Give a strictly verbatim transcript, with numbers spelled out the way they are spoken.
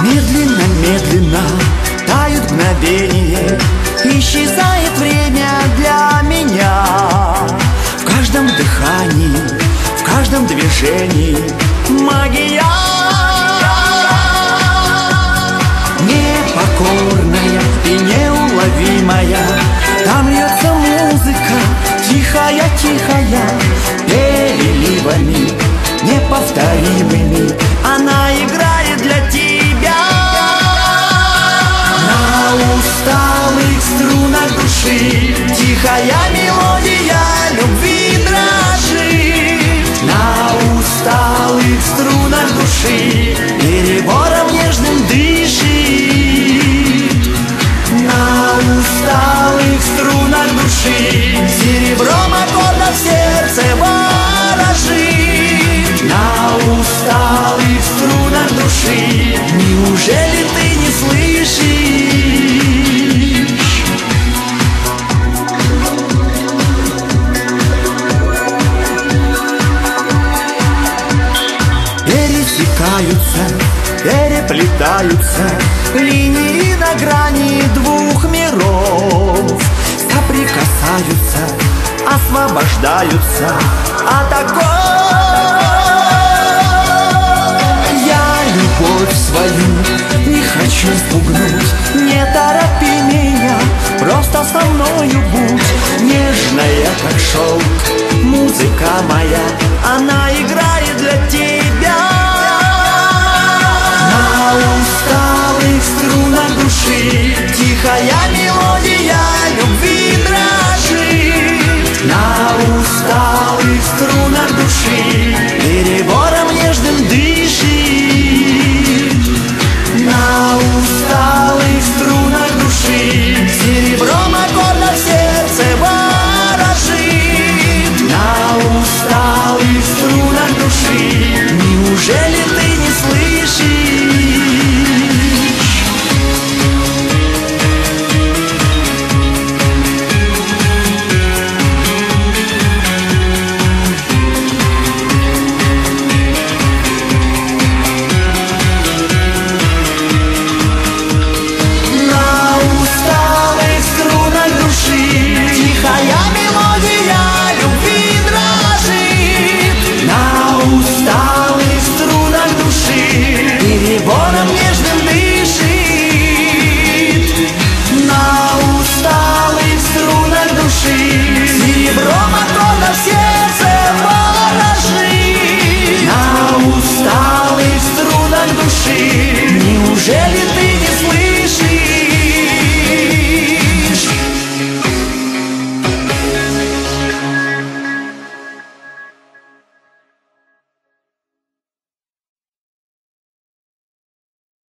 Медленно-медленно тают мгновения, исчезает время для меня. В каждом дыхании, в каждом движении магия. Непокорная и неуловимая, там льется музыка, тихая-тихая, переливами неповторимыми она играет для тебя. На усталых струнах души тихая мелодия любви дрожит. На усталых струнах души перебором нежным дышит. На усталых струнах души серебром аккордов сердце ворожит. На усталых струнах души неужели ты не слышишь? Пересекаются, переплетаются линии на грани двух миров, соприкасаются, освобождаются от оков. Я любовь свою не хочу спугнуть, не торопи меня, просто со мною будь. Нежная, как шелк, музыка моя, она играет для тебя. На усталых струнах души тихая мелодия любви дрожит. На усталых струнах души перебором нежным дышит. На усталых струнах души серебром аккордов сердце ворожит. На усталых струнах души неужели ты не слышишь? Тихая мелодия любви дрожит. На усталых струнах души перебором нежным дышит. На усталых струнах души серебром аккордов сердце ворожит. На усталых струнах души неужели ты не